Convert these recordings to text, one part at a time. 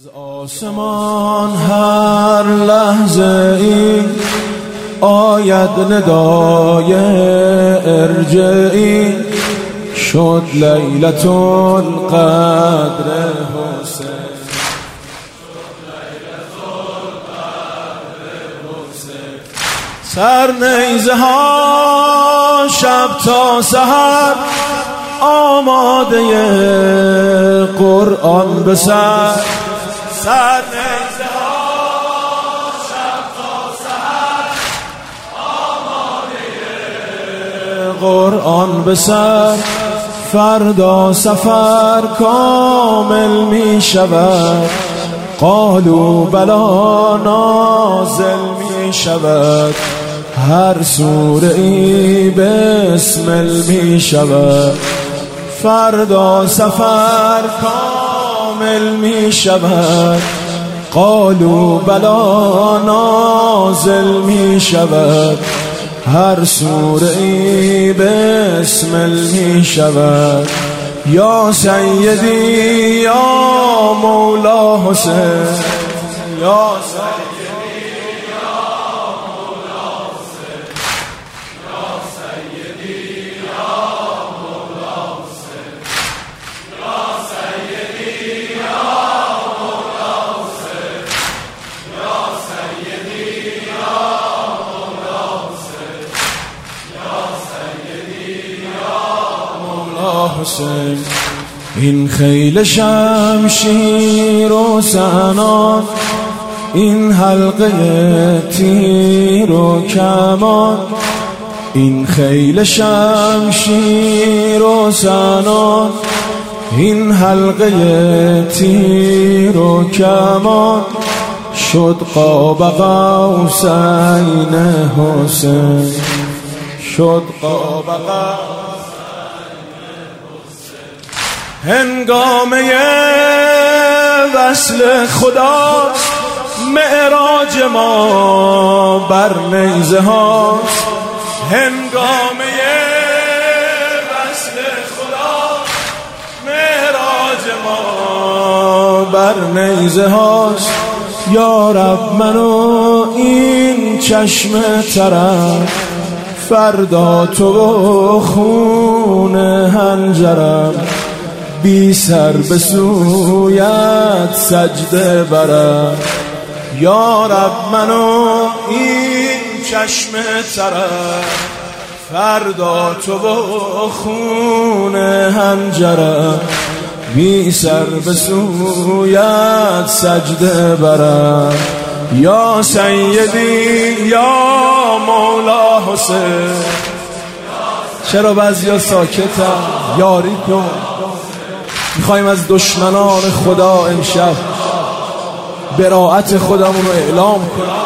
آسمان هر لحظه ای آید ندای ارجعی، شد لیلة القدر حسین، سر نیزه ها شب تا سحر آماده قرآن به سر، سر نیزه ها شب تا سحر آماده قرآن به سر، فردا سفر کامل می شود، قالوا بلا نازل می شود، هر سوره ای بسمل می شود، فردا سفر کامل می شود، قالوا بلا نازل می شود، هر سوره ای بسمل می شود، یا سیدی یا مولا حسین، یا سیدی یا مولا حسین، یا سیدی یا مولا حسین، یا سیدی یا مولا حسین، یا سیدی یا مولا حسین، یا سیدی یا مولا حسین. این خیل شمشیر و سنان، این حلقه تیر و کمان، این خیل شمشیر و سنان، این حلقه تیر و کمان، شد قاب قوسین حسین، شد قاب قوسین. هنگامه وصل خدا معراج ما بر نیزه هاست، هنگامه وصل خدا معراج ما بر نیزه هاست، یا رب منو این چشم ترم، فردا تو و خون هنجرم، بی سر به سویت سجده برم، یا رب منو این چشم ترم، فردا تو و خون هنجرم، بی سر به سویت سجده برم، یا سیدی یا مولا حسین. چرا بعضیا ساکتن؟ یاری کن. میخوایم از دشمنان خدا امشب براءت خودمون رو اعلام کنیم،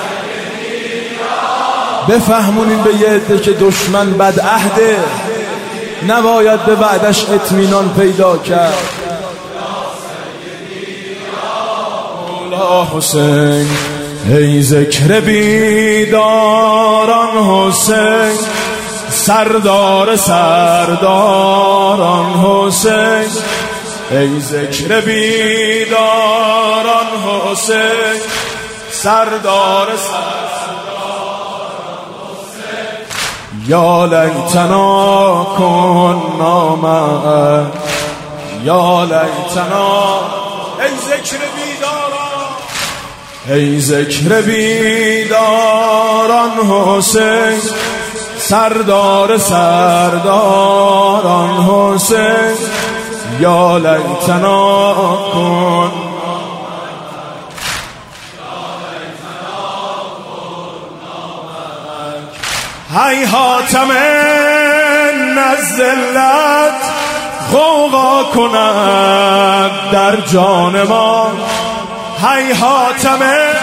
بفهمونیم به یه عده که دشمن بدعهده، نباید به وعدش اطمینان پیدا کرد. مولا حسین ای ذکر بیداران حسین، سردار سرداران حسین، ای ذکر بیداران حسین، سردار سرداران حسین، یا لیتنا کنا معک، یا لیتنا. ای ذکر بیداران، ای ذکر بیداران حسین، سردار سرداران حسین، یا لیتنا کن. هیهات من از ذلت غوغا کند در جان ما، هیهات من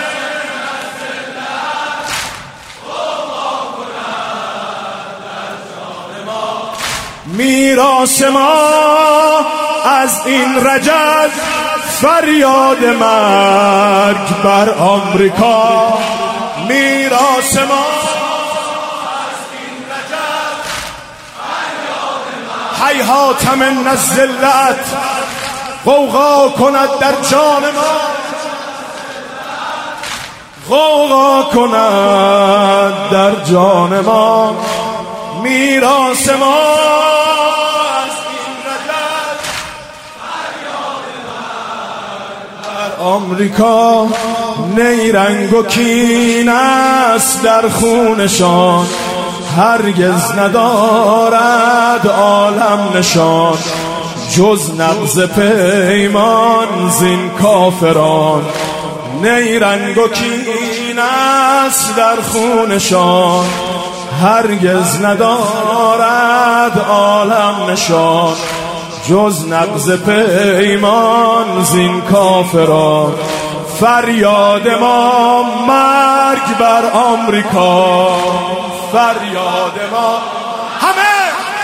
میراث ما از این رجز، فریاد مرگ بر آمریکا، میراث ما از این رجز، فریاد مرگ، هیهات من الذلت غوغا کند در جان ما، غوغا کند در جان ما. میراث ما از این رجب در آمریکا، نیرنگ و کین است در خونشان، هرگز ندارد عالم نشان، جز نبض پیمان زین کافران. نیرنگ و کین است در خونشان، هرگز ندارد عالم نشان، جز نبض پیمان زین کافران. فریاد ما مرگ بر آمریکا، فریاد ما همه،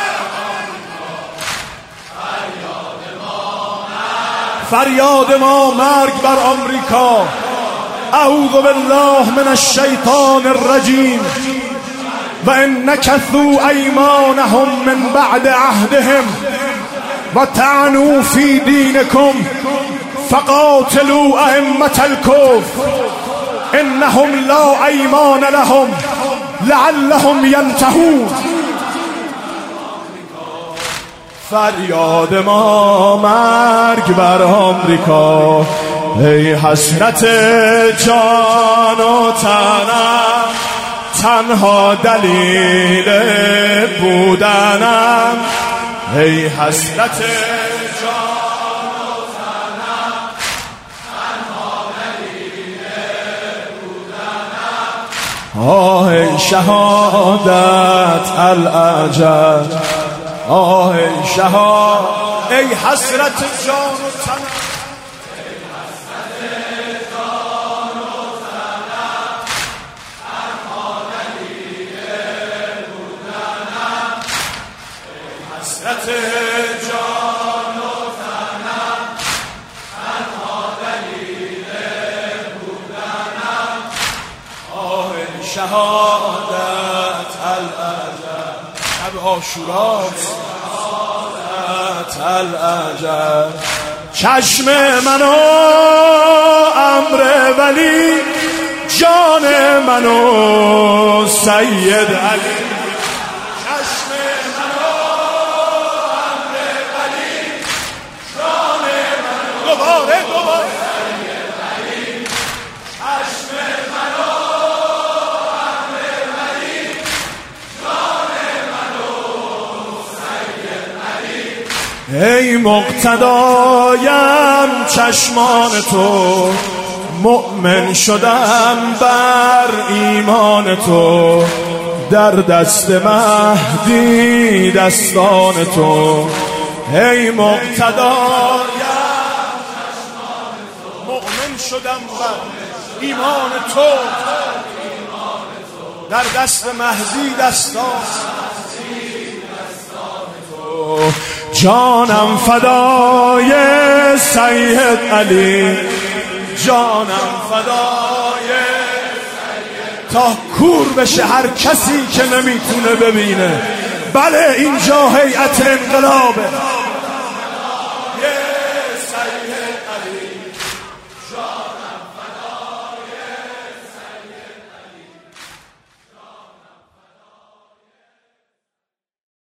فریاد ما مرگ بر آمریکا. اعوذ بالله من الشیطان الرجیم. و ان نکثوا ایمانهم من بعد عهدهم و طعنوا فی دینکم فقاتلوا ائمة الكفر انهم لا ایمان لهم لعلهم ینتهون. فریاد ما مرگ بر آمریکا. ای حسرت جان و تنم، تنها دلیل بودنم. ای حسرت جان و تنم، تنها دلیل بودنم. آه ای شهادت العجب، آه ای شهادت، ای حسرت جان و تنم، حسرت جان و تنم، تنها دلیل بودنم. آه ای شهادت العجب، شب عاشوراست شهادت العجب. چشم منو امر ولی، جان منو سید علی. ای مقتدایم چشمان تو، مؤمن شدم بر ایمان تو، در دست مهدی دستان تو. ای مقتدایم چشمان تو، مؤمن شدم بر ایمان تو، در دست مهدی دستان تو. جانم فدای سید علی، جانم فدای سید، تا کور بشه هر کسی که نمیتونه ببینه. بله اینجا هیئت انقلابه.